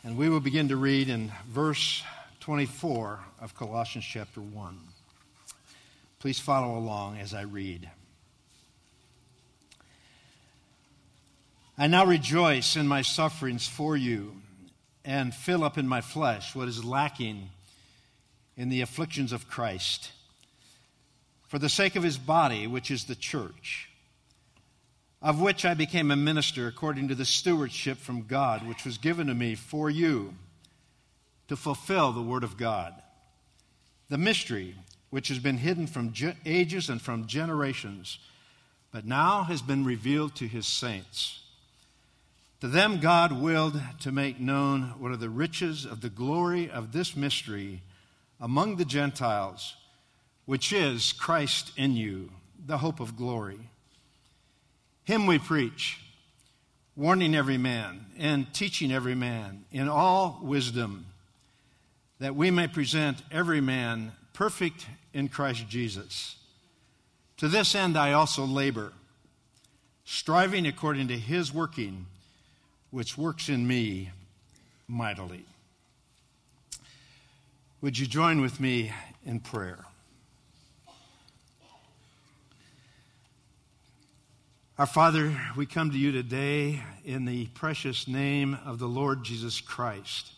And we will begin to read in verse 24 of Colossians chapter 1. Please follow along as I read. I now rejoice in my sufferings for you and fill up in my flesh what is lacking in the afflictions of Christ, for the sake of his body, which is the church, of which I became a minister according to the stewardship from God, which was given to me for you to fulfill the word of God, the mystery which has been hidden from ages and from generations, but now has been revealed to his saints. To them God willed to make known what are the riches of the glory of this mystery among the Gentiles, which is Christ in you, the hope of glory. Him we preach, warning every man and teaching every man in all wisdom, that we may present every man perfect in Christ Jesus. To this end I also labor, striving according to his working, which works in me mightily. Would you join with me in prayer? Our Father, we come to you today in the precious name of the Lord Jesus Christ.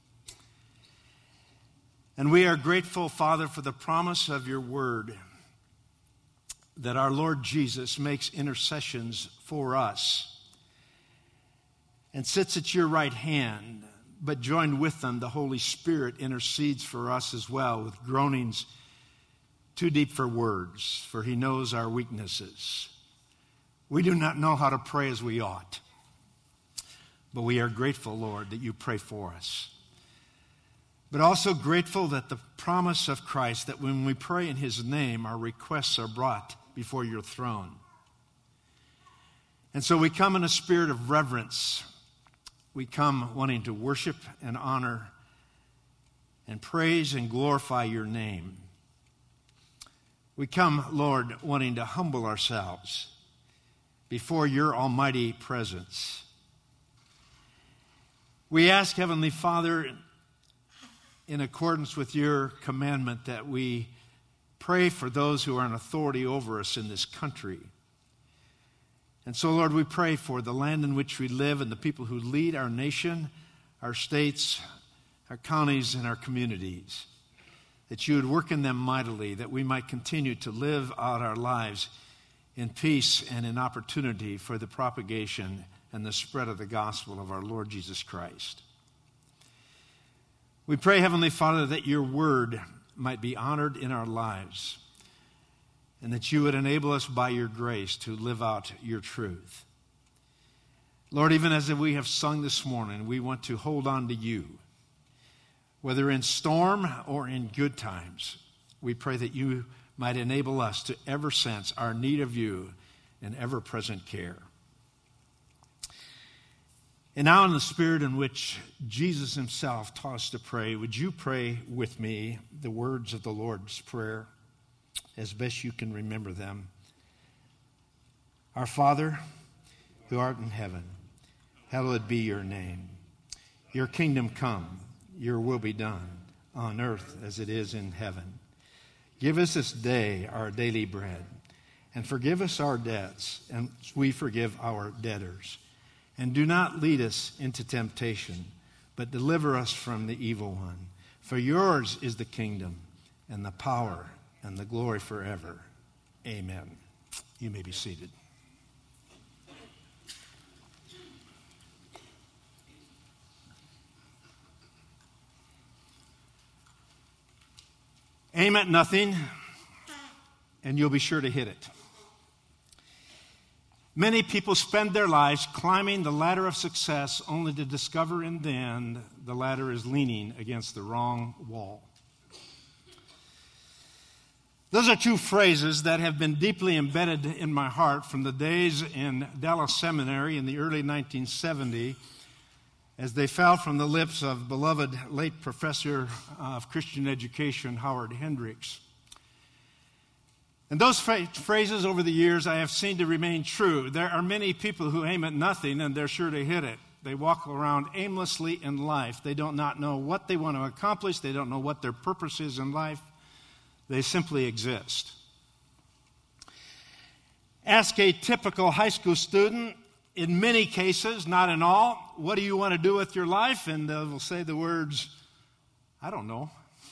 And we are grateful, Father, for the promise of your word that our Lord Jesus makes intercessions for us and sits at your right hand, but joined with them, the Holy Spirit intercedes for us as well with groanings too deep for words, for he knows our weaknesses. We do not know how to pray as we ought, but we are grateful, Lord, that you pray for us. But also grateful that the promise of Christ, that when we pray in his name, our requests are brought before your throne. And so we come in a spirit of reverence. We come wanting to worship and honor and praise and glorify your name. We come, Lord, wanting to humble ourselves before your almighty presence. We ask, Heavenly Father, in accordance with your commandment, that we pray for those who are in authority over us in this country. And so, Lord, we pray for the land in which we live and the people who lead our nation, our states, our counties, and our communities, that you would work in them mightily, that we might continue to live out our lives in peace and in opportunity for the propagation and the spread of the gospel of our Lord Jesus Christ. We pray, Heavenly Father, that your word might be honored in our lives and that you would enable us by your grace to live out your truth. Lord, even as we have sung this morning, we want to hold on to you. Whether in storm or in good times, we pray that you might enable us to ever sense our need of you and ever-present care. And now, in the spirit in which Jesus himself taught us to pray, would you pray with me the words of the Lord's Prayer as best you can remember them? Our Father, who art in heaven, hallowed be your name. Your kingdom come, your will be done, on earth as it is in heaven. Give us this day our daily bread, and forgive us our debts, and we forgive our debtors. And do not lead us into temptation, but deliver us from the evil one. For yours is the kingdom, and the power, and the glory forever. Amen. You may be seated. Aim at nothing, and you'll be sure to hit it. Many people spend their lives climbing the ladder of success only to discover in the end the ladder is leaning against the wrong wall. Those are two phrases that have been deeply embedded in my heart from the days in Dallas Seminary in the early 1970s as they fell from the lips of beloved late professor of Christian education, Howard Hendricks. And those phrases over the years I have seen to remain true. There are many people who aim at nothing and they're sure to hit it. They walk around aimlessly in life. They do not know what they want to accomplish. They don't know what their purpose is in life. They simply exist. Ask a typical high school student, in many cases, not in all, what do you want to do with your life? And they will say the words, I don't know.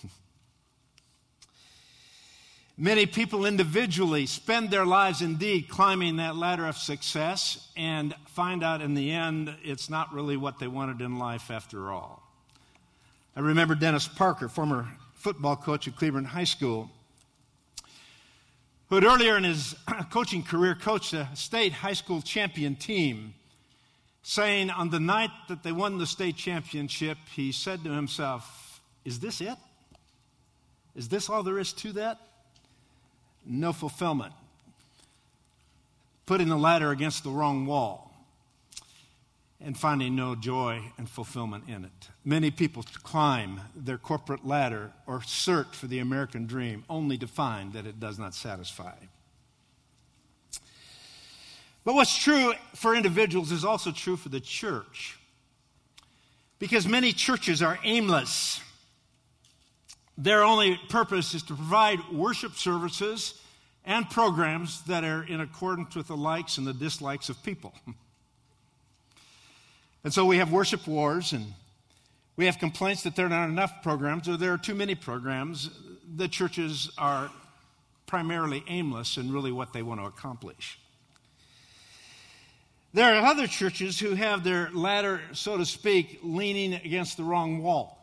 Many people individually spend their lives indeed climbing that ladder of success and find out in the end it's not really what they wanted in life after all. I remember Dennis Parker, former football coach at Cleveland High School, who had earlier in his coaching career coached a state high school champion team, saying on the night that they won the state championship, he said to himself, is this it? Is this all there is to that? No fulfillment. Putting the ladder against the wrong wall and finding no joy and fulfillment in it. Many people climb their corporate ladder or search for the American dream only to find that it does not satisfy. But what's true for individuals is also true for the church. Because many churches are aimless. Their only purpose is to provide worship services and programs that are in accordance with the likes and the dislikes of people. And so we have worship wars, and we have complaints that there are not enough programs, or there are too many programs. The churches are primarily aimless in really what they want to accomplish. There are other churches who have their ladder, so to speak, leaning against the wrong wall.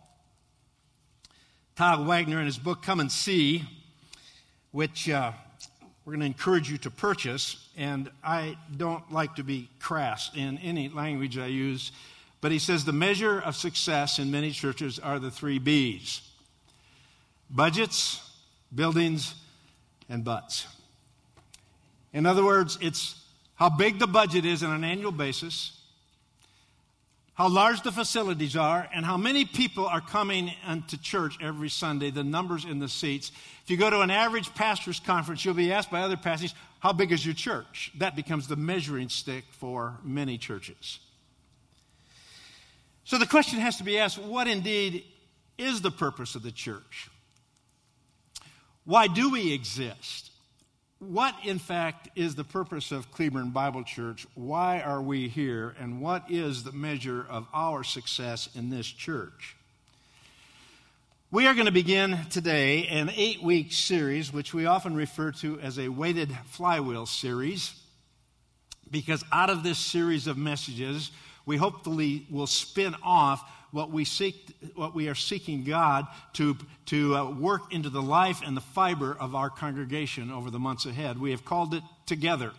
Todd Wagner, in his book, Come and See, which we're going to encourage you to purchase, and I don't like to be crass in any language I use, but he says the measure of success in many churches are the 3 B's: budgets, buildings, and butts. In other words, it's how big the budget is on an annual basis, how large the facilities are, and how many people are coming into church every Sunday, the numbers in the seats. If you go to an average pastor's conference, you'll be asked by other pastors, how big is your church? That becomes the measuring stick for many churches. So the question has to be asked, what indeed is the purpose of the church? Why do we exist? What, in fact, is the purpose of Cleburne Bible Church? Why are we here? And what is the measure of our success in this church? We are going to begin today an 8-week series, which we often refer to as a weighted flywheel series, because out of this series of messages, we hopefully will spin off what we are seeking God to work into the life and the fiber of our congregation over the months ahead. We have called it Together.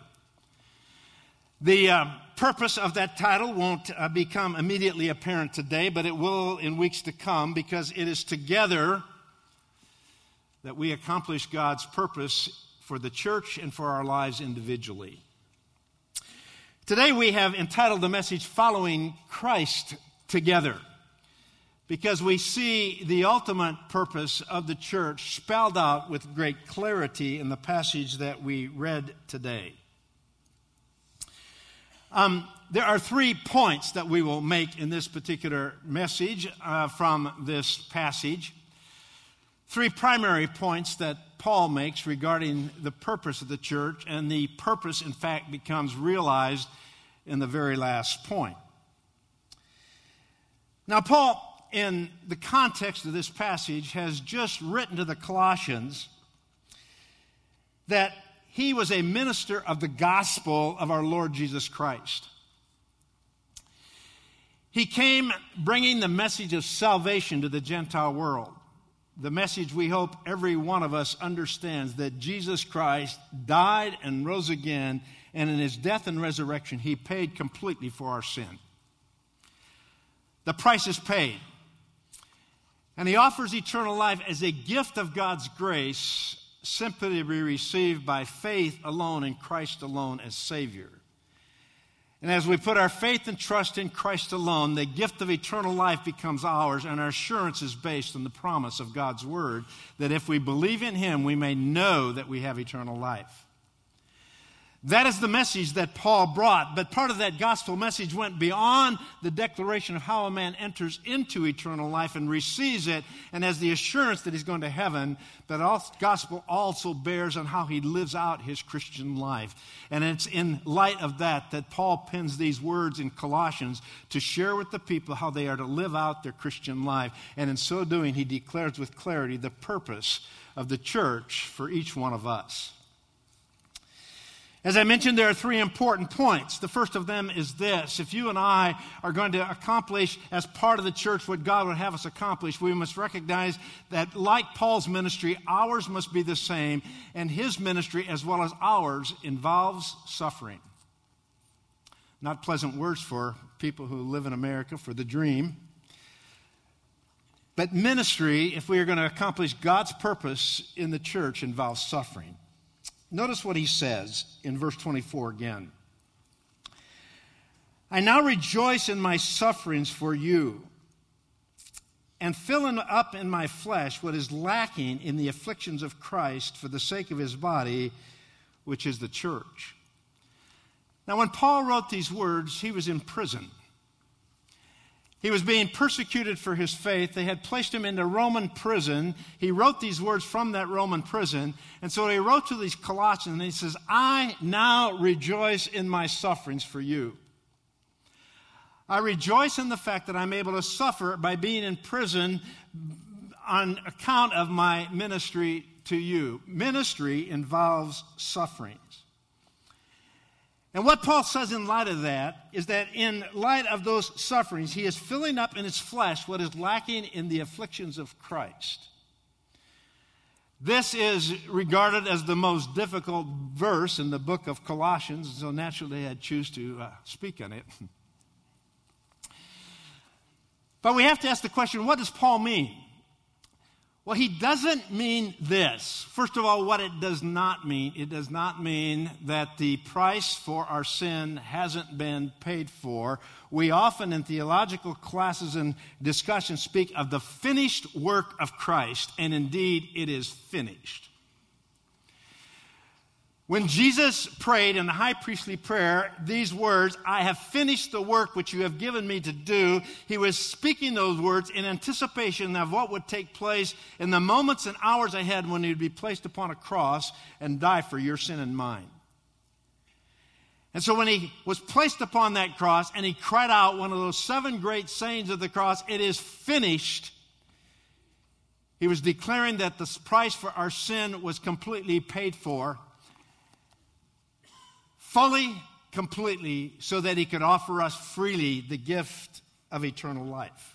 The purpose of that title won't become immediately apparent today, but it will in weeks to come, because it is together that we accomplish God's purpose for the church and for our lives individually. Today we have entitled the message, Following Christ Together, because we see the ultimate purpose of the church spelled out with great clarity in the passage that we read today. There are 3 points that we will make in this particular message from this passage. 3 primary points that Paul makes regarding the purpose of the church, and the purpose, in fact, becomes realized in the very last point. Now, Paul, in the context of this passage, has just written to the Colossians that he was a minister of the gospel of our Lord Jesus Christ. He came bringing the message of salvation to the Gentile world. The message we hope every one of us understands, that Jesus Christ died and rose again, and in his death and resurrection, he paid completely for our sin. The price is paid. And he offers eternal life as a gift of God's grace, simply to be received by faith alone in Christ alone as Savior. And as we put our faith and trust in Christ alone, the gift of eternal life becomes ours, and our assurance is based on the promise of God's word, that if we believe in him, we may know that we have eternal life. That is the message that Paul brought. But part of that gospel message went beyond the declaration of how a man enters into eternal life and receives it and has the assurance that he's going to heaven. But the gospel also bears on how he lives out his Christian life. And it's in light of that that Paul pens these words in Colossians to share with the people how they are to live out their Christian life. And in so doing, he declares with clarity the purpose of the church for each one of us. As I mentioned, there are three important points. The first of them is this. If you and I are going to accomplish as part of the church what God would have us accomplish, we must recognize that like Paul's ministry, ours must be the same, and his ministry as well as ours involves suffering. Not pleasant words for people who live in America, for the dream. But ministry, if we are going to accomplish God's purpose in the church, involves suffering. Notice what he says in verse 24 again. I now rejoice in my sufferings for you, and filling up in my flesh what is lacking in the afflictions of Christ for the sake of his body, which is the church. Now, when Paul wrote these words, he was in prison. He was being persecuted for his faith. They had placed him into Roman prison. He wrote these words from that Roman prison. And so he wrote to these Colossians, and he says, I now rejoice in my sufferings for you. I rejoice in the fact that I'm able to suffer by being in prison on account of my ministry to you. Ministry involves sufferings. And what Paul says in light of that is that in light of those sufferings, he is filling up in his flesh what is lacking in the afflictions of Christ. This is regarded as the most difficult verse in the book of Colossians, so naturally I choose to speak on it. But we have to ask the question, what does Paul mean? Well, he doesn't mean this. First of all, what it does not mean. It does not mean that the price for our sin hasn't been paid for. We often in theological classes and discussions speak of the finished work of Christ, and indeed it is finished. When Jesus prayed in the high priestly prayer, these words, I have finished the work which you have given me to do, he was speaking those words in anticipation of what would take place in the moments and hours ahead when he would be placed upon a cross and die for your sin and mine. And so when he was placed upon that cross and he cried out one of those 7 great sayings of the cross, it is finished, he was declaring that the price for our sin was completely paid for, fully, completely, so that he could offer us freely the gift of eternal life.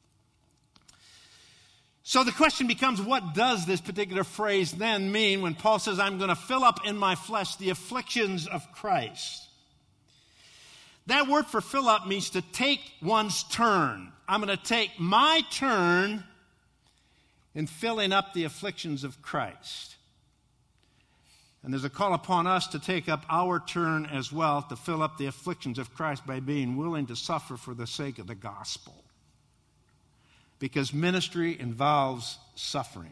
So the question becomes, what does this particular phrase then mean when Paul says, I'm going to fill up in my flesh the afflictions of Christ? That word for fill up means to take one's turn. I'm going to take my turn in filling up the afflictions of Christ. And there's a call upon us to take up our turn as well to fill up the afflictions of Christ by being willing to suffer for the sake of the gospel. Because ministry involves suffering.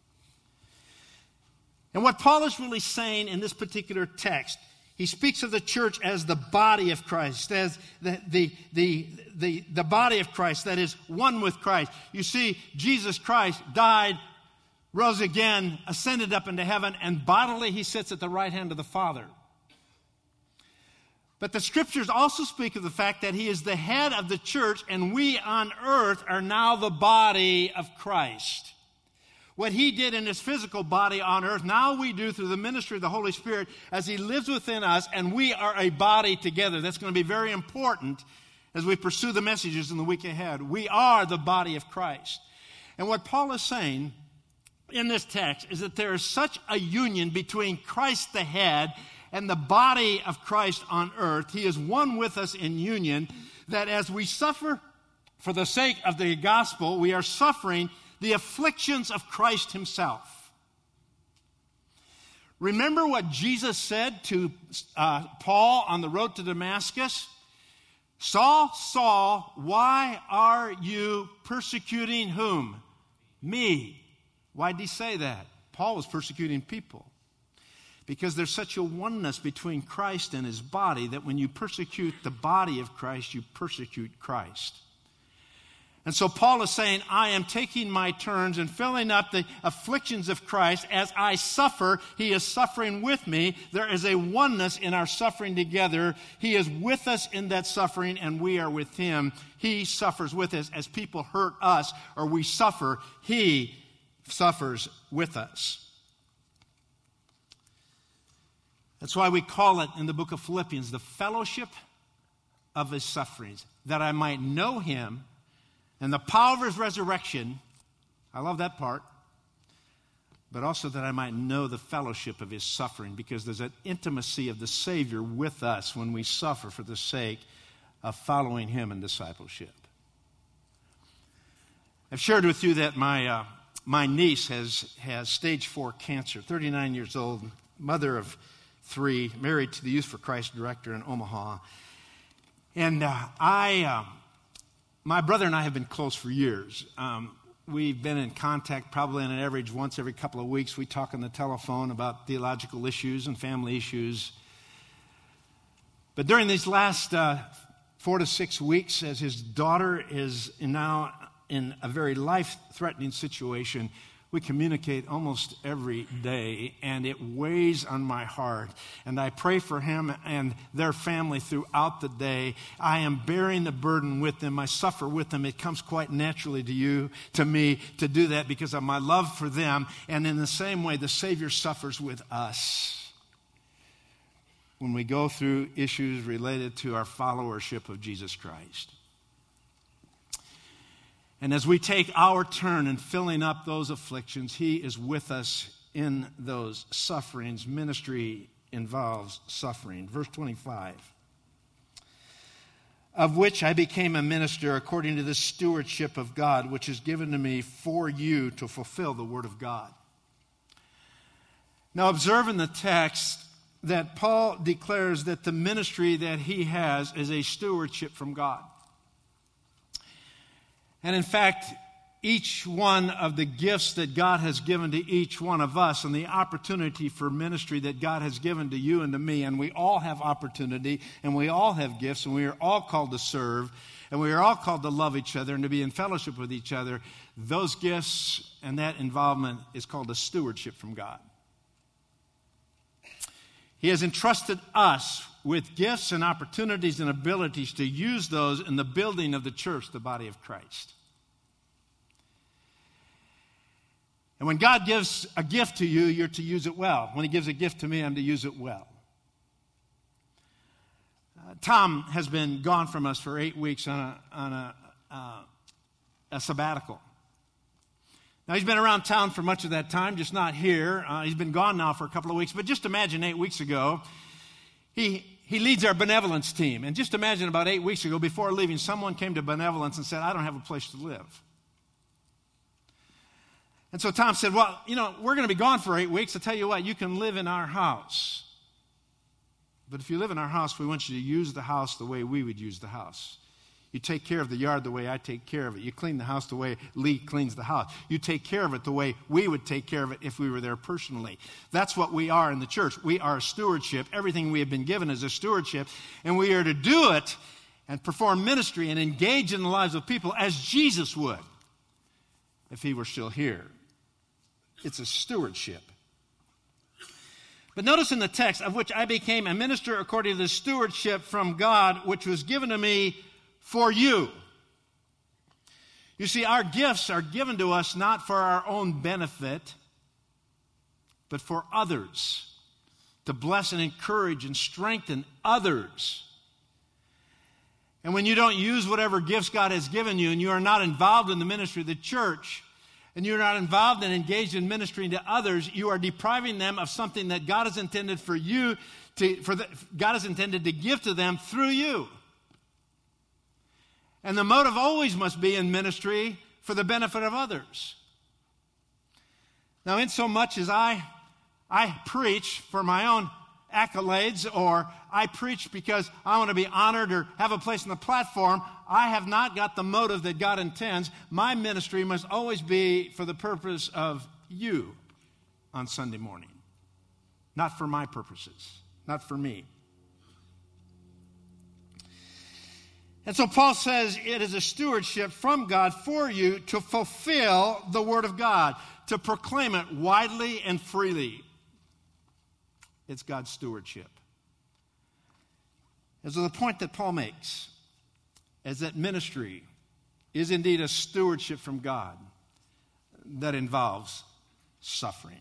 And what Paul is really saying in this particular text, he speaks of the church as the body of Christ, as the body of Christ that is one with Christ. You see, Jesus Christ died, rose again, ascended up into heaven, and bodily he sits at the right hand of the Father. But the scriptures also speak of the fact that he is the head of the church, and we on earth are now the body of Christ. What he did in his physical body on earth, now we do through the ministry of the Holy Spirit as he lives within us, and we are a body together. That's going to be very important as we pursue the messages in the week ahead. We are the body of Christ. And what Paul is saying in this text is that there is such a union between Christ the head and the body of Christ on earth. He is one with us in union, that as we suffer for the sake of the gospel, we are suffering the afflictions of Christ himself. Remember what Jesus said to Paul on the road to Damascus? Saul, Saul, why are you persecuting whom? Me. Why did he say that? Paul was persecuting people. Because there's such a oneness between Christ and his body that when you persecute the body of Christ, you persecute Christ. And so Paul is saying, I am taking my turns and filling up the afflictions of Christ. As I suffer, he is suffering with me. There is a oneness in our suffering together. He is with us in that suffering, and we are with him. He suffers with us. As people hurt us or we suffer, he suffers with us. That's why we call it in the book of Philippians, the fellowship of his sufferings, that I might know him and the power of his resurrection. I love that part. But also that I might know the fellowship of his suffering, because there's an intimacy of the Savior with us when we suffer for the sake of following him in discipleship. I've shared with you that my niece has stage 4 cancer, 39 years old, mother of 3, married to the Youth for Christ director in Omaha. And my brother and I have been close for years. We've been in contact probably on an average once every couple of weeks. We talk on the telephone about theological issues and family issues. But during these last 4 to 6 weeks, as his daughter is now in a very life-threatening situation, we communicate almost every day, and it weighs on my heart. And I pray for him and their family throughout the day. I am bearing the burden with them. I suffer with them. It comes quite naturally to me to do that because of my love for them. And in the same way, the Savior suffers with us when we go through issues related to our followership of Jesus Christ. And as we take our turn in filling up those afflictions, he is with us in those sufferings. Ministry involves suffering. Verse 25. Of which I became a minister according to the stewardship of God, which is given to me for you to fulfill the word of God. Now observe in the text that Paul declares that the ministry that he has is a stewardship from God. And in fact, each one of the gifts that God has given to each one of us and the opportunity for ministry that God has given to you and to me, and we all have opportunity and we all have gifts and we are all called to serve and we are all called to love each other and to be in fellowship with each other. Those gifts and that involvement is called a stewardship from God. He has entrusted us with gifts and opportunities and abilities to use those in the building of the church, the body of Christ. And when God gives a gift to you, you're to use it well. When he gives a gift to me, I'm to use it well. Tom has been gone from us for 8 weeks on a sabbatical. Now, he's been around town for much of that time, just not here. He's been gone now for a couple of weeks. But just imagine 8 weeks ago, he leads our benevolence team. And just imagine about 8 weeks ago, before leaving, someone came to benevolence and said, I don't have a place to live. And so Tom said, well, we're going to be gone for 8 weeks. I'll tell you what, you can live in our house. But if you live in our house, we want you to use the house the way we would use the house. You take care of the yard the way I take care of it. You clean the house the way Lee cleans the house. You take care of it the way we would take care of it if we were there personally. That's what we are in the church. We are a stewardship. Everything we have been given is a stewardship. And we are to do it and perform ministry and engage in the lives of people as Jesus would if he were still here. It's a stewardship. But notice in the text, of which I became a minister according to the stewardship from God, which was given to me for you. You see, our gifts are given to us not for our own benefit, but for others, to bless and encourage and strengthen others. And when you don't use whatever gifts God has given you, and you are not involved in the ministry of the church, and you're not involved and engaged in ministering to others, you are depriving them of something that God has intended for you God has intended to give to them through you. And the motive always must be in ministry for the benefit of others. Now, in so much as I preach for my own accolades, or I preach because I want to be honored or have a place on the platform, I have not got the motive that God intends. My ministry must always be for the purpose of you on Sunday morning. not for my purposes, not for me. And so Paul says it is a stewardship from God for you to fulfill the Word of God, to proclaim it widely and freely. It's God's stewardship. And so the point that Paul makes is that ministry is indeed a stewardship from God that involves suffering.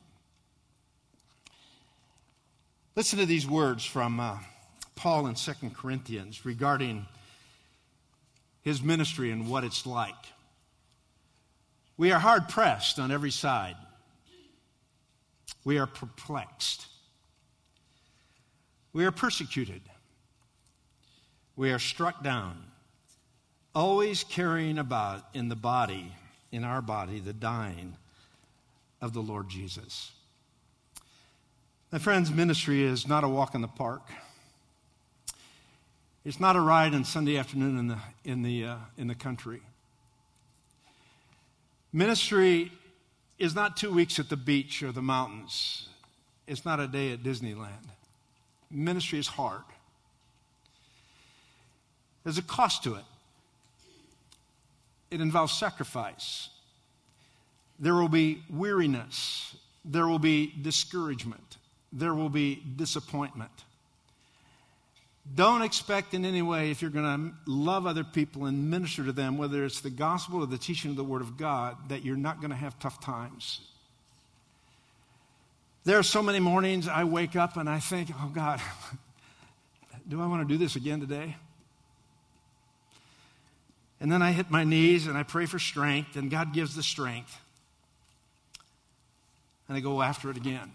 Listen to these words from Paul in 2 Corinthians regarding his ministry and what it's like. We are hard pressed on every side. We are perplexed. We are persecuted. We are struck down, always carrying about in our body, the dying of the Lord Jesus. My friends, ministry is not a walk in the park. It's not a ride on Sunday afternoon in the country. Ministry is not 2 weeks at the beach or the mountains. It's not a day at Disneyland. Ministry is hard. There's a cost to it. It involves sacrifice. There will be weariness. There will be discouragement. There will be disappointment. Don't expect in any way, if you're going to love other people and minister to them, whether it's the gospel or the teaching of the Word of God, that you're not going to have tough times. There are so many mornings I wake up and I think, oh God, do I want to do this again today? And then I hit my knees and I pray for strength, and God gives the strength. And I go after it again.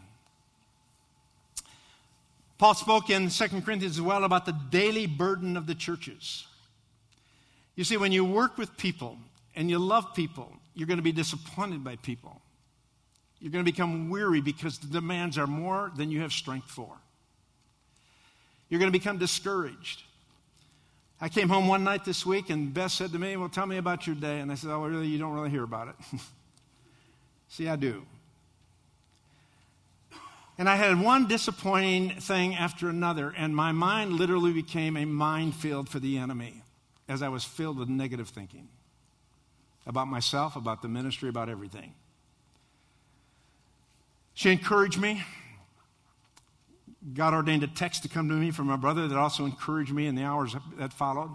Paul spoke in 2 Corinthians as well about the daily burden of the churches. You see, when you work with people and you love people, you're going to be disappointed by people. You're going to become weary because the demands are more than you have strength for. You're going to become discouraged. I came home one night this week and Beth said to me, well, tell me about your day. And I said, oh, really? You don't really hear about it. See, I do. And I had one disappointing thing after another, and my mind literally became a minefield for the enemy as I was filled with negative thinking about myself, about the ministry, about everything. She encouraged me. God ordained a text to come to me from my brother that also encouraged me in the hours that followed.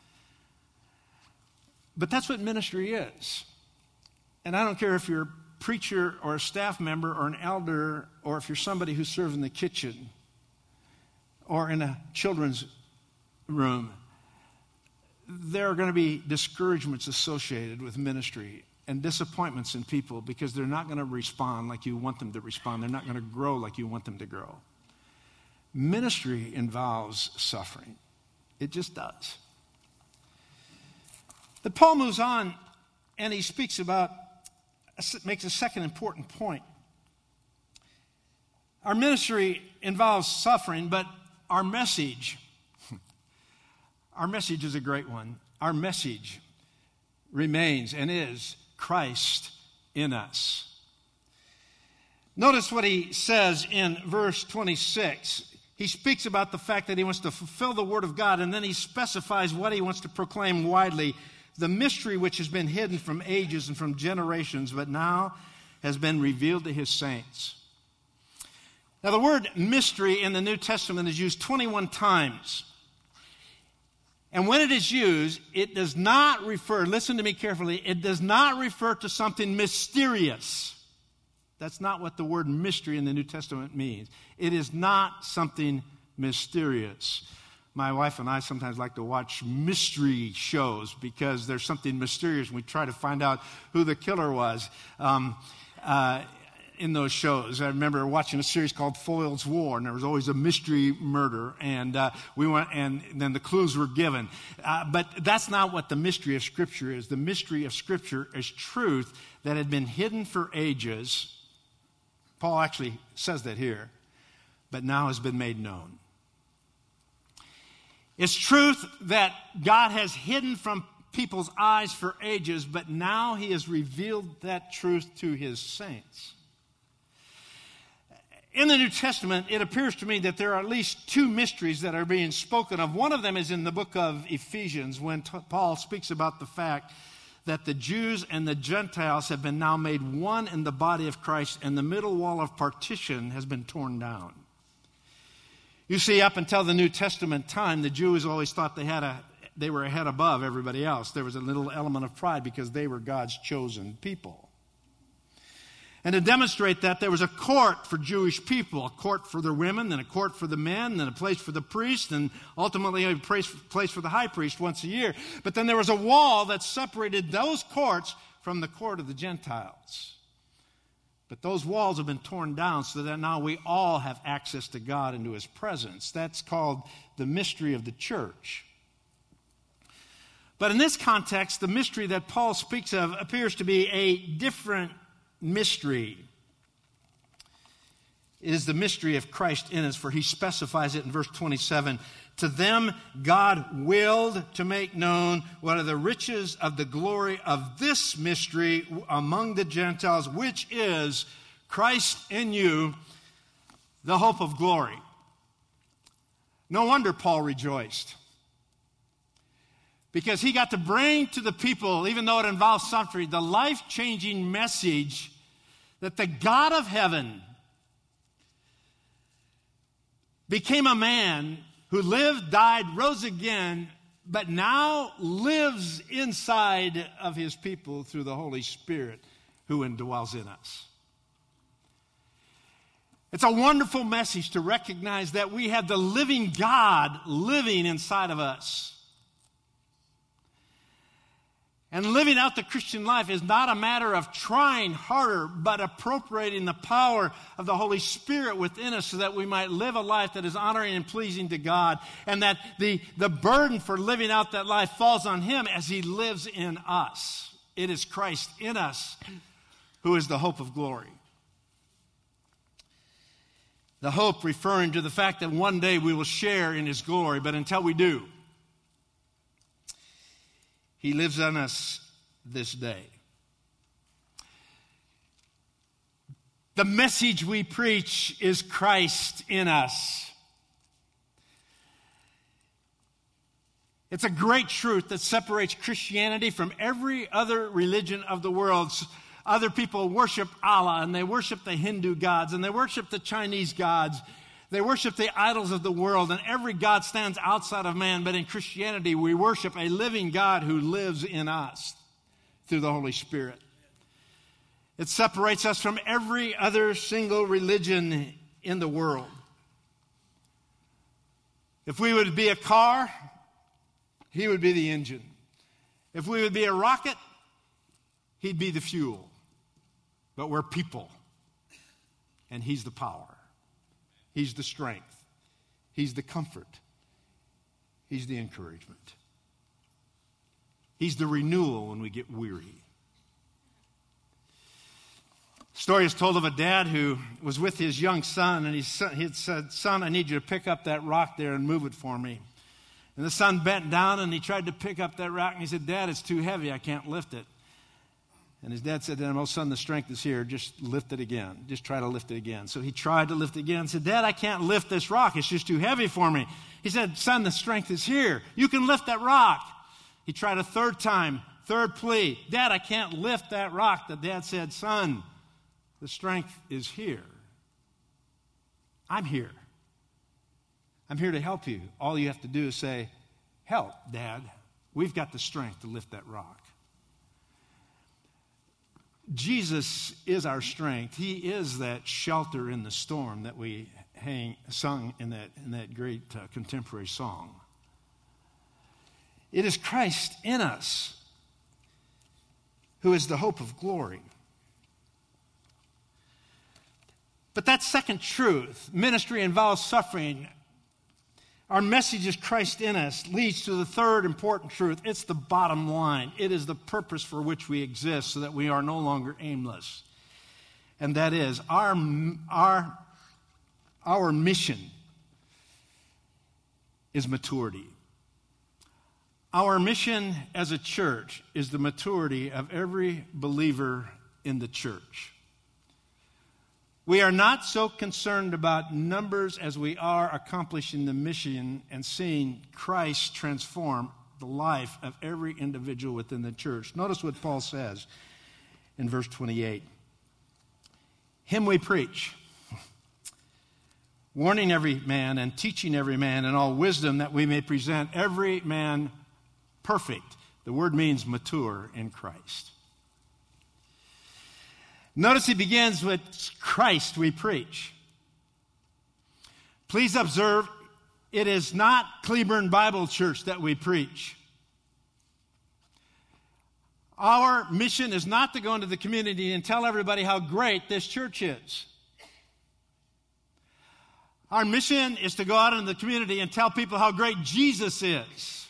But that's what ministry is. And I don't care if you're a preacher or a staff member or an elder, or if you're somebody who serves in the kitchen or in a children's room. There are going to be discouragements associated with ministry and disappointments in people because they're not going to respond like you want them to respond. They're not going to grow like you want them to grow. Ministry involves suffering. It just does. But Paul moves on and he speaks about, makes a second important point. Our ministry involves suffering, but our message is a great one. Our message remains and is Christ in us. Notice what he says in verse 26. He speaks about the fact that he wants to fulfill the Word of God, and then he specifies what he wants to proclaim widely. The mystery which has been hidden from ages and from generations, but now has been revealed to his saints. Now, the word mystery in the New Testament is used 21 times. And when it is used, it does not refer, listen to me carefully, it does not refer to something mysterious. That's not what the word mystery in the New Testament means. It is not something mysterious. My wife and I sometimes like to watch mystery shows because there's something mysterious and we try to find out who the killer was in those shows. I remember watching a series called Foyle's War, and there was always a mystery murder, and we went, and then the clues were given. But that's not what the mystery of Scripture is. The mystery of Scripture is truth that had been hidden for ages. Paul actually says that here, but now has been made known. It's truth that God has hidden from people's eyes for ages, but now he has revealed that truth to his saints. In the New Testament, it appears to me that there are at least two mysteries that are being spoken of. One of them is in the book of Ephesians, when Paul speaks about the fact that the Jews and the Gentiles have been now made one in the body of Christ, and the middle wall of partition has been torn down. You see, up until the New Testament time, the Jews always thought they were ahead above everybody else. There was a little element of pride because they were God's chosen people. And to demonstrate that, there was a court for Jewish people, a court for their women, then a court for the men, then a place for the priest, and ultimately a place for the high priest once a year. But then there was a wall that separated those courts from the court of the Gentiles. But those walls have been torn down so that now we all have access to God and to His presence. That's called the mystery of the church. But in this context, the mystery that Paul speaks of appears to be a different mystery. It is the mystery of Christ in us, for he specifies it in verse 27. To them God willed to make known what are the riches of the glory of this mystery among the Gentiles, which is Christ in you, the hope of glory. No wonder Paul rejoiced, because he got to bring to the people, even though it involves suffering, the life-changing message that the God of heaven became a man who lived, died, rose again, but now lives inside of his people through the Holy Spirit who indwells in us. It's a wonderful message to recognize that we have the living God living inside of us. And living out the Christian life is not a matter of trying harder, but appropriating the power of the Holy Spirit within us so that we might live a life that is honoring and pleasing to God, and that the burden for living out that life falls on Him as He lives in us. It is Christ in us who is the hope of glory. The hope referring to the fact that one day we will share in His glory, but until we do, He lives in us this day. The message we preach is Christ in us. It's a great truth that separates Christianity from every other religion of the world. Other people worship Allah, and they worship the Hindu gods, and they worship the Chinese gods. They worship the idols of the world, and every god stands outside of man. But in Christianity, we worship a living God who lives in us through the Holy Spirit. It separates us from every other single religion in the world. If we would be a car, He would be the engine. If we would be a rocket, He'd be the fuel. But we're people, and He's the power. He's the strength. He's the comfort. He's the encouragement. He's the renewal when we get weary. The story is told of a dad who was with his young son, and he had said, "Son, I need you to pick up that rock there and move it for me." And the son bent down, and he tried to pick up that rock, and he said, "Dad, it's too heavy. I can't lift it." And his dad said to him, "Oh, son, the strength is here. Just lift it again. Just try to lift it again." So he tried to lift it again and said, "Dad, I can't lift this rock. It's just too heavy for me." He said, "Son, the strength is here. You can lift that rock." He tried a third time, third plea. "Dad, I can't lift that rock." The dad said, "Son, the strength is here. I'm here. I'm here to help you. All you have to do is say, 'Help, Dad. We've got the strength to lift that rock.'" Jesus is our strength. He is that shelter in the storm that we sung in that great contemporary song. It is Christ in us who is the hope of glory. But that second truth, ministry involves suffering, our message is Christ in us, leads to the third important truth. It's the bottom line. It is the purpose for which we exist so that we are no longer aimless. And that is our mission is maturity. Our mission as a church is the maturity of every believer in the church. We are not so concerned about numbers as we are accomplishing the mission and seeing Christ transform the life of every individual within the church. Notice what Paul says in verse 28. Him we preach, warning every man and teaching every man in all wisdom, that we may present every man perfect. The word means mature in Christ. Notice he begins with Christ we preach. Please observe, it is not Cleburne Bible Church that we preach. Our mission is not to go into the community and tell everybody how great this church is. Our mission is to go out into the community and tell people how great Jesus is.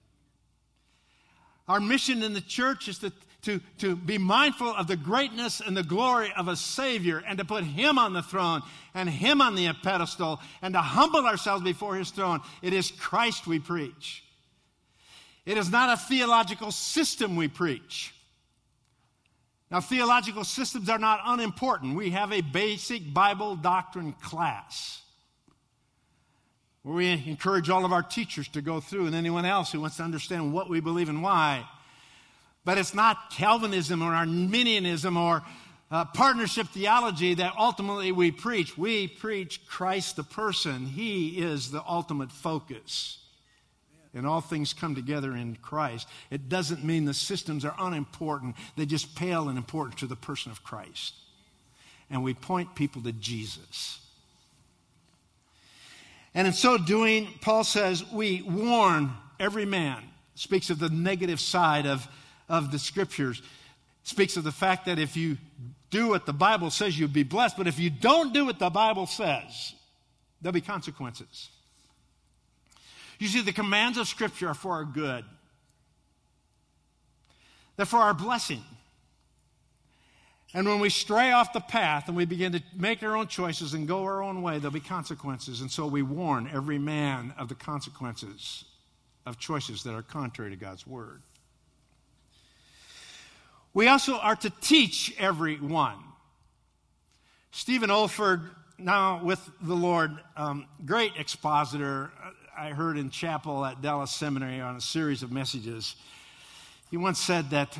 Our mission in the church is to be mindful of the greatness and the glory of a Savior and to put Him on the throne and Him on the pedestal and to humble ourselves before His throne. It is Christ we preach. It is not a theological system we preach. Now, theological systems are not unimportant. We have a basic Bible doctrine class where we encourage all of our teachers to go through and anyone else who wants to understand what we believe and why. But it's not Calvinism or Arminianism or partnership theology that ultimately we preach. We preach Christ the person. He is the ultimate focus. And all things come together in Christ. It doesn't mean the systems are unimportant. They just pale in importance to the person of Christ. And we point people to Jesus. And in so doing, Paul says, we warn every man. Speaks of the negative side of the Scriptures. Speaks of the fact that if you do what the Bible says, you'll be blessed. But if you don't do what the Bible says, there'll be consequences. You see, the commands of Scripture are for our good. They're for our blessing. And when we stray off the path and we begin to make our own choices and go our own way, there'll be consequences. And so we warn every man of the consequences of choices that are contrary to God's Word. We also are to teach everyone. Stephen Olford, now with the Lord, great expositor, I heard in chapel at Dallas Seminary on a series of messages. He once said that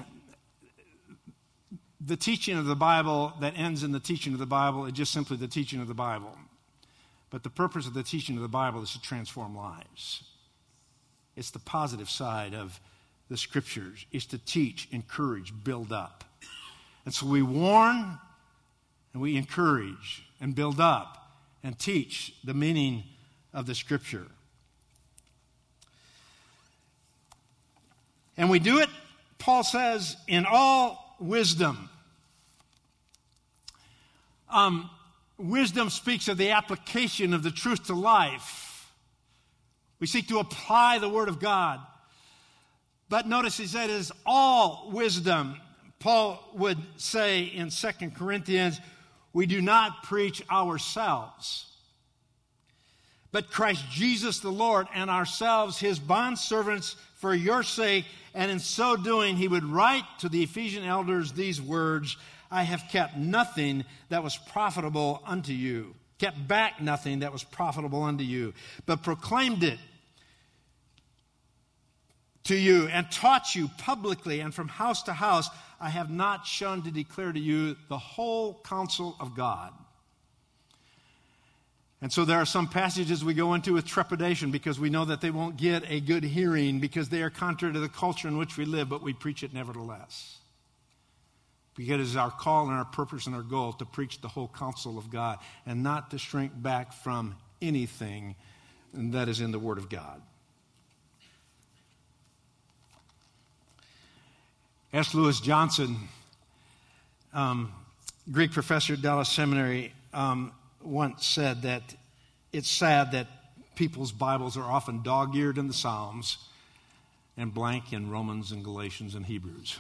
the teaching of the Bible that ends in the teaching of the Bible is just simply the teaching of the Bible. But the purpose of the teaching of the Bible is to transform lives. It's the positive side of the Scriptures. It's to teach, encourage, build up. And so we warn and we encourage and build up and teach the meaning of the Scripture. And we do it, Paul says, in all wisdom. Wisdom speaks of the application of the truth to life. We seek to apply the Word of God. But notice he said it is all wisdom. Paul would say in 2 Corinthians, we do not preach ourselves, but Christ Jesus the Lord, and ourselves his bondservants for your sake. And in so doing, he would write to the Ephesian elders these words, I have kept nothing that was profitable unto you, kept back nothing that was profitable unto you, but proclaimed it to you and taught you publicly and from house to house. I have not shunned to declare to you the whole counsel of God. And so there are some passages we go into with trepidation because we know that they won't get a good hearing because they are contrary to the culture in which we live, but we preach it nevertheless. Because it is our call and our purpose and our goal to preach the whole counsel of God and not to shrink back from anything that is in the Word of God. S. Lewis Johnson, Greek professor at Dallas Seminary, once said that it's sad that people's Bibles are often dog-eared in the Psalms and blank in Romans and Galatians and Hebrews.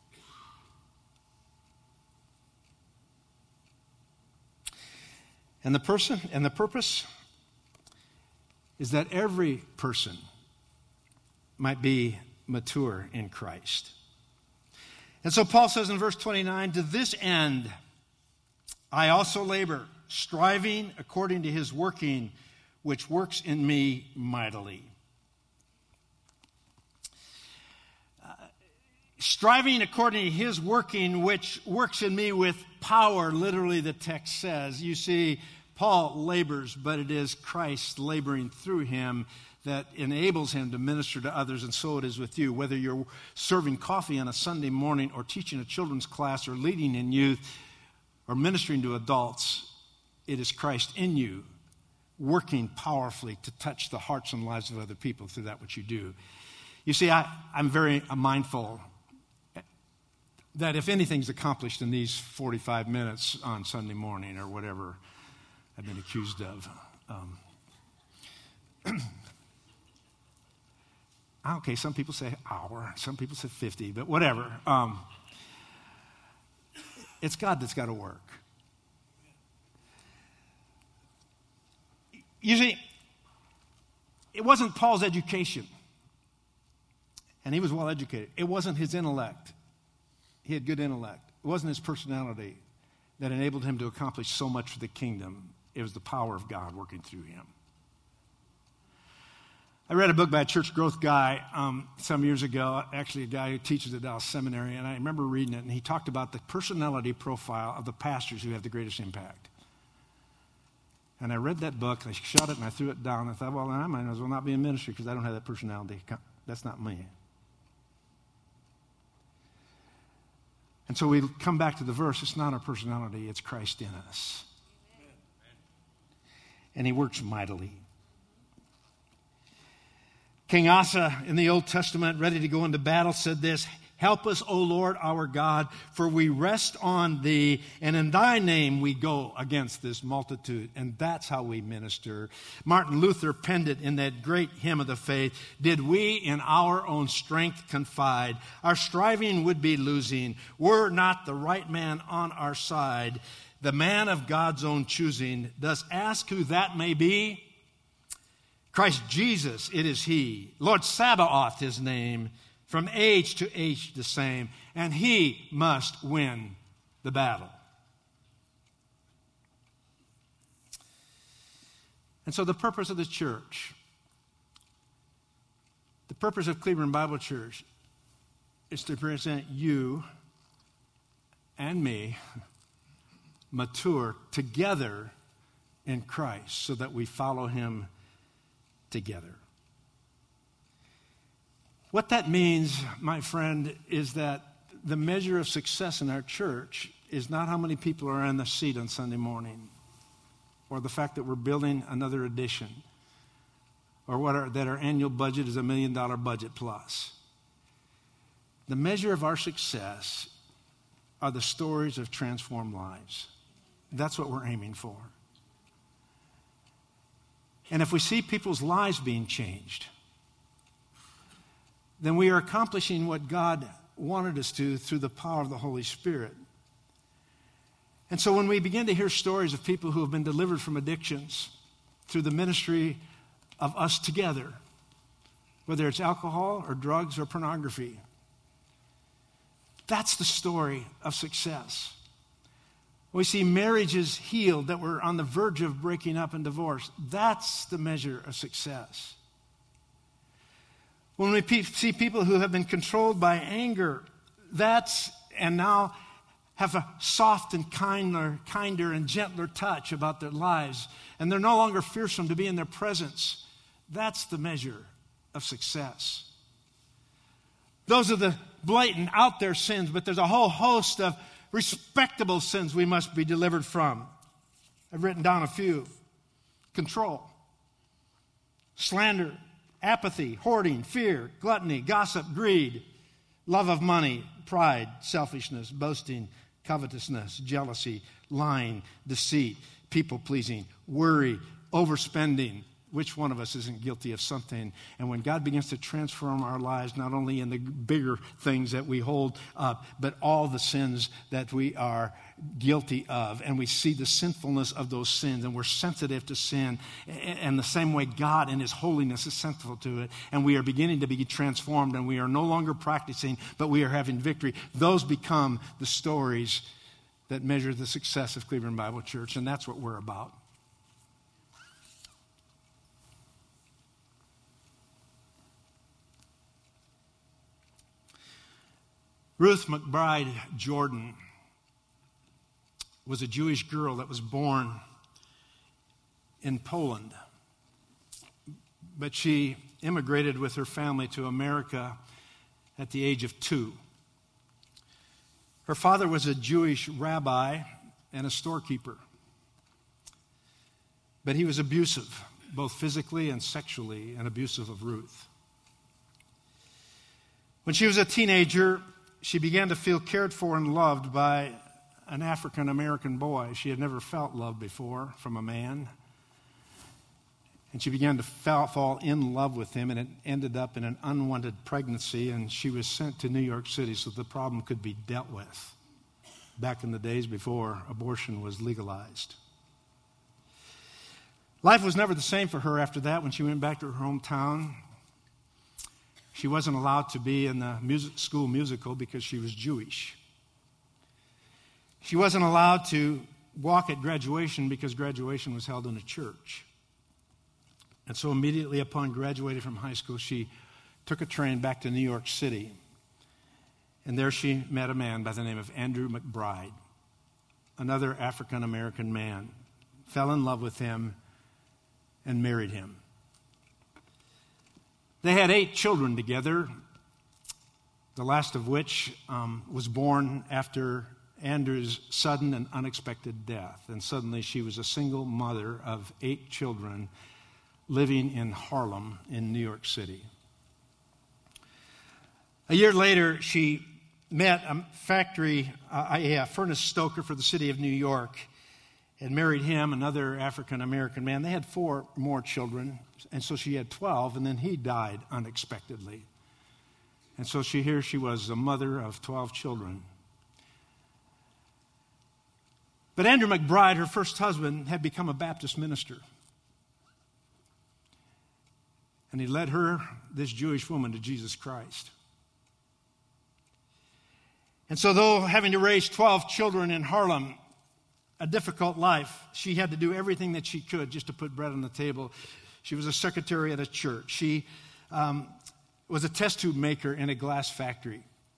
And the purpose is that every person might be mature in Christ. And so Paul says in verse 29, to this end I also labor, striving according to his working, which works in me mightily. Striving according to his working, which works in me with power, literally the text says. You see, Paul labors, but it is Christ laboring through him that enables him to minister to others, and so it is with you. Whether you're serving coffee on a Sunday morning or teaching a children's class or leading in youth or ministering to adults, it is Christ in you working powerfully to touch the hearts and lives of other people through that which you do. You see, I'm very mindful that if anything's accomplished in these 45 minutes on Sunday morning or whatever I've been accused of, okay, some people say hour, some people say 50, but whatever. It's God that's got to work. You see, it wasn't Paul's education, and he was well educated. It wasn't his intellect. He had good intellect. It wasn't his personality that enabled him to accomplish so much for the kingdom. It was the power of God working through him. I read a book by a church growth guy some years ago, actually a guy who teaches at Dallas Seminary, and I remember reading it, and he talked about the personality profile of the pastors who have the greatest impact. And I read that book, and I shut it, and I threw it down. I thought, well, I might as well not be in ministry because I don't have that personality. That's not me. And so we come back to the verse. It's not our personality, it's Christ in us. And he works mightily. King Asa in the Old Testament, ready to go into battle, said this, "Help us, O Lord our God, for we rest on thee, and in thy name we go against this multitude." And that's how we minister. Martin Luther penned it in that great hymn of the faith, "Did we in our own strength confide, our striving would be losing, were not the right man on our side, the man of God's own choosing. Does ask who that may be? Christ Jesus, it is he. Lord Sabaoth, his name. From age to age the same. And he must win the battle." And so the purpose of the church, the purpose of Cleveland Bible Church, is to present you and me mature together in Christ so that we follow him together. What that means, my friend, is that the measure of success in our church is not how many people are in the seat on Sunday morning, or the fact that we're building another addition, or that our annual budget is $1 million budget plus. The measure of our success are the stories of transformed lives. That's what we're aiming for. And if we see people's lives being changed, then we are accomplishing what God wanted us to through the power of the Holy Spirit. And so when we begin to hear stories of people who have been delivered from addictions through the ministry of us together, whether it's alcohol or drugs or pornography, that's the story of success. We see marriages healed that were on the verge of breaking up and divorce. That's the measure of success. When we see people who have been controlled by anger, and now have a soft and kinder and gentler touch about their lives, and they're no longer fearsome to be in their presence, that's the measure of success. Those are the blatant, out there sins, but there's a whole host of respectable sins we must be delivered from. I've written down a few. Control, slander, apathy, hoarding, fear, gluttony, gossip, greed, love of money, pride, selfishness, boasting, covetousness, jealousy, lying, deceit, people-pleasing, worry, overspending. Which one of us isn't guilty of something? And when God begins to transform our lives, not only in the bigger things that we hold up, but all the sins that we are guilty of, and we see the sinfulness of those sins, and we're sensitive to sin, and the same way God in his holiness is sensitive to it, and we are beginning to be transformed, and we are no longer practicing, but we are having victory. Those become the stories that measure the success of Cleveland Bible Church, and that's what we're about. Ruth McBride Jordan was a Jewish girl that was born in Poland, but she immigrated with her family to America at the age of 2. Her father was a Jewish rabbi and a storekeeper, but he was abusive, both physically and sexually, and abusive of Ruth. When she was a teenager, she began to feel cared for and loved by an African-American boy. She had never felt love before from a man. And she began to fall in love with him, and it ended up in an unwanted pregnancy, and she was sent to New York City so the problem could be dealt with, back in the days before abortion was legalized. Life was never the same for her after that. When she went back to her hometown, she wasn't allowed to be in the school musical because she was Jewish. She wasn't allowed to walk at graduation because graduation was held in a church. And so immediately upon graduating from high school, she took a train back to New York City. And there she met a man by the name of Andrew McBride, another African-American man, fell in love with him and married him. They had 8 children together, the last of which was born after Andrew's sudden and unexpected death. And suddenly she was a single mother of 8 children living in Harlem in New York City. A year later, she met a furnace stoker for the city of New York and married him, another African-American man. They had 4 more children, and so she had 12, and then he died unexpectedly. And so here she was, a mother of 12 children. But Andrew McBride, her first husband, had become a Baptist minister. And he led her, this Jewish woman, to Jesus Christ. And so though having to raise 12 children in Harlem, a difficult life, she had to do everything that she could just to put bread on the table. She was a secretary at a church. She was a test tube maker in a glass factory.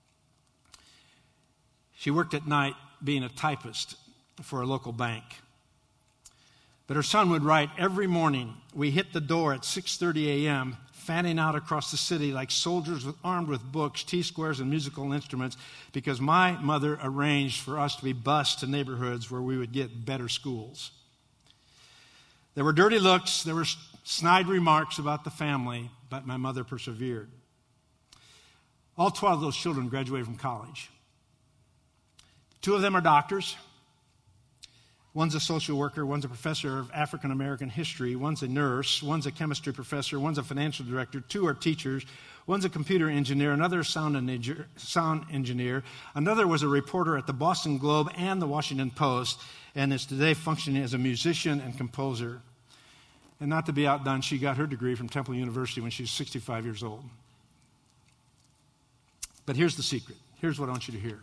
She worked at night being a typist for a local bank. But her son would write, every morning we hit the door at 6:30 a.m., fanning out across the city like soldiers armed with books, T-squares, and musical instruments, because my mother arranged for us to be bused to neighborhoods where we would get better schools. There were dirty looks, there were snide remarks about the family, but my mother persevered. All 12 of those children graduated from college. 2 of them are doctors. One's a social worker, one's a professor of African American history, one's a nurse, one's a chemistry professor, one's a financial director, 2 are teachers, one's a computer engineer, another a sound engineer, another was a reporter at the Boston Globe and the Washington Post, and is today functioning as a musician and composer. And not to be outdone, she got her degree from Temple University when she was 65 years old. But here's the secret. Here's what I want you to hear.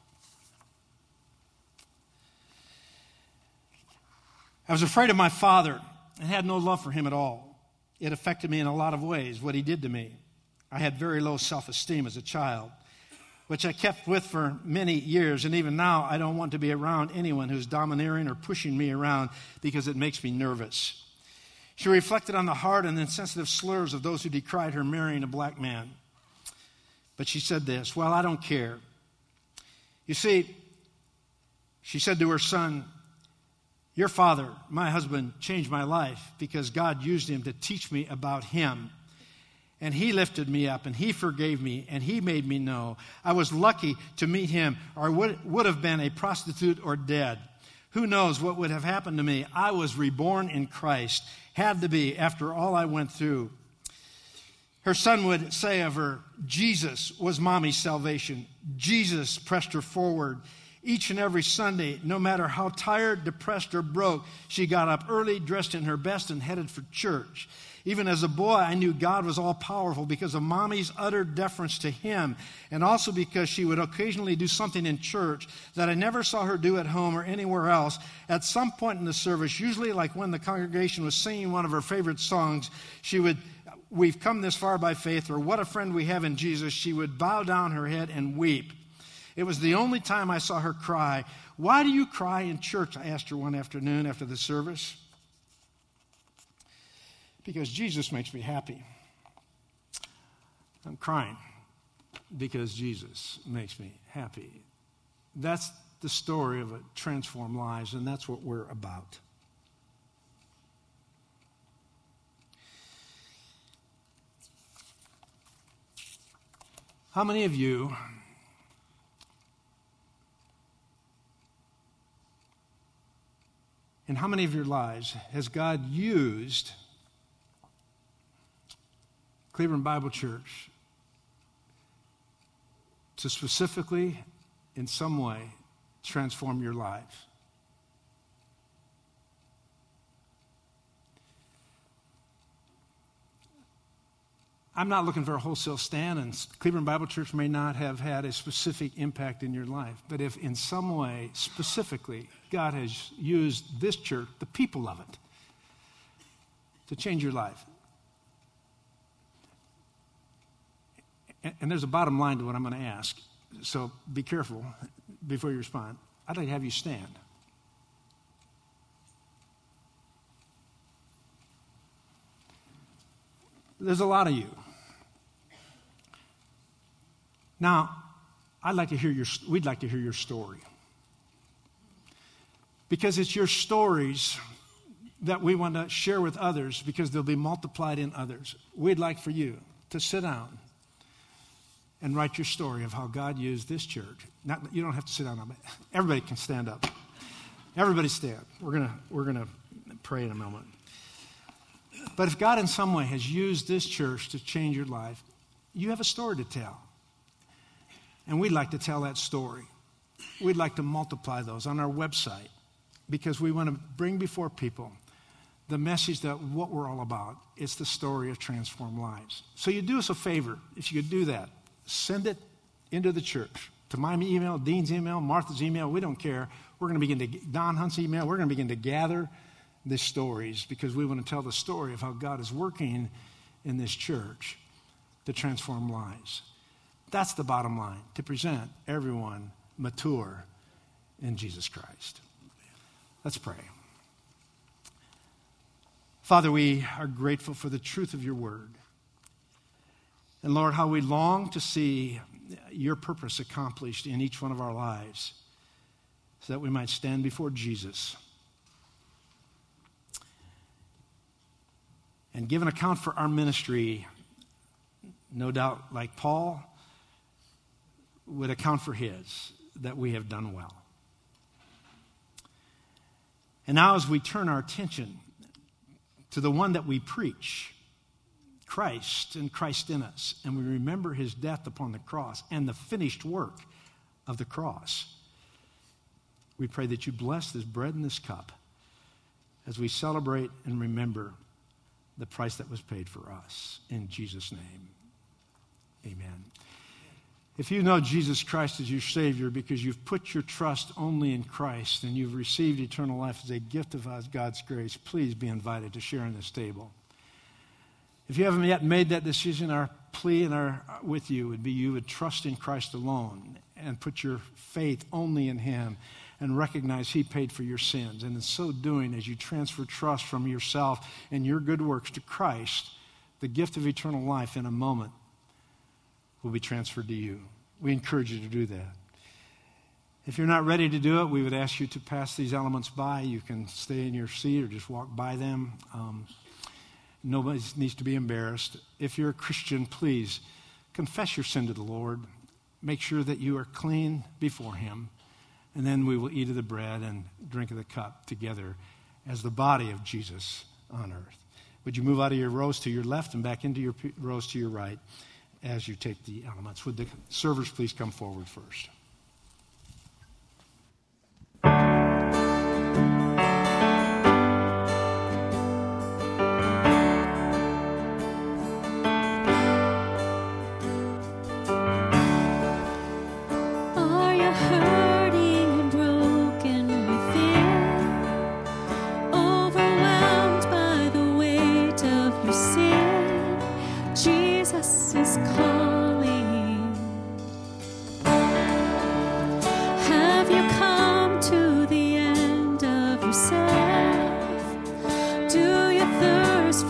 I was afraid of my father and had no love for him at all. It affected me in a lot of ways, what he did to me. I had very low self-esteem as a child, which I kept with for many years, and even now I don't want to be around anyone who's domineering or pushing me around because it makes me nervous. She reflected on the hard and insensitive slurs of those who decried her marrying a black man. But she said this, well, I don't care. You see, she said to her son, your father, my husband, changed my life because God used him to teach me about him. And he lifted me up, and he forgave me, and he made me know. I was lucky to meet him, or I would have been a prostitute or dead. Who knows what would have happened to me? I was reborn in Christ. Had to be, after all I went through. Her son would say of her, Jesus was Mommy's salvation. Jesus pressed her forward. Each and every Sunday, no matter how tired, depressed, or broke, she got up early, dressed in her best, and headed for church. Even as a boy, I knew God was all-powerful because of Mommy's utter deference to him, and also because she would occasionally do something in church that I never saw her do at home or anywhere else. At some point in the service, usually like when the congregation was singing one of her favorite songs, she would, "We've come this far by faith," or "What a friend we have in Jesus," she would bow down her head and weep. It was the only time I saw her cry. "Why do you cry in church?" I asked her one afternoon after the service. "Because Jesus makes me happy." I'm crying because Jesus makes me happy. That's the story of a transformed lives, and that's what we're about. How many of you in how many of your lives has God used Cleveland Bible Church to specifically, in some way, transform your lives? I'm not looking for a wholesale stand, and Cleveland Bible Church may not have had a specific impact in your life. But if in some way, specifically, God has used this church, the people of it, to change your life. And there's a bottom line to what I'm going to ask, so be careful before you respond. I'd like to have you stand. There's a lot of you. Now, we'd like to hear your story. Because it's your stories that we want to share with others because they'll be multiplied in others. We'd like for you to sit down and write your story of how God used this church. You don't have to sit down. Everybody can stand up. Everybody stand. We're gonna pray in a moment. But if God in some way has used this church to change your life, you have a story to tell. And we'd like to tell that story. We'd like to multiply those on our website because we want to bring before people the message that what we're all about. It's the story of transformed lives. So you do us a favor if you could do that. Send it into the church, to my email, Dean's email, Martha's email. We don't care. We're going to begin to, Don Hunt's email, we're going to begin to gather these stories because we want to tell the story of how God is working in this church to transform lives. That's the bottom line, to present everyone mature in Jesus Christ. Let's pray. Father, we are grateful for the truth of your word. And Lord, how we long to see your purpose accomplished in each one of our lives so that we might stand before Jesus and give an account for our ministry, no doubt like Paul would account for his, that we have done well. And now as we turn our attention to the one that we preach, Christ and Christ in us, and we remember his death upon the cross and the finished work of the cross, we pray that you bless this bread and this cup as we celebrate and remember the price that was paid for us. In Jesus' name, amen. If you know Jesus Christ as your Savior because you've put your trust only in Christ and you've received eternal life as a gift of God's grace, please be invited to share in this table. If you haven't yet made that decision, our plea with you would be you would trust in Christ alone and put your faith only in him and recognize he paid for your sins. And in so doing, as you transfer trust from yourself and your good works to Christ, the gift of eternal life in a moment will be transferred to you. We encourage you to do that. If you're not ready to do it, we would ask you to pass these elements by. You can stay in your seat or just walk by them. Nobody needs to be embarrassed. If you're a Christian, please confess your sin to the Lord. Make sure that you are clean before him. And then we will eat of the bread and drink of the cup together as the body of Jesus on earth. Would you move out of your rows to your left and back into your rows to your right as you take the elements? Would the servers please come forward first?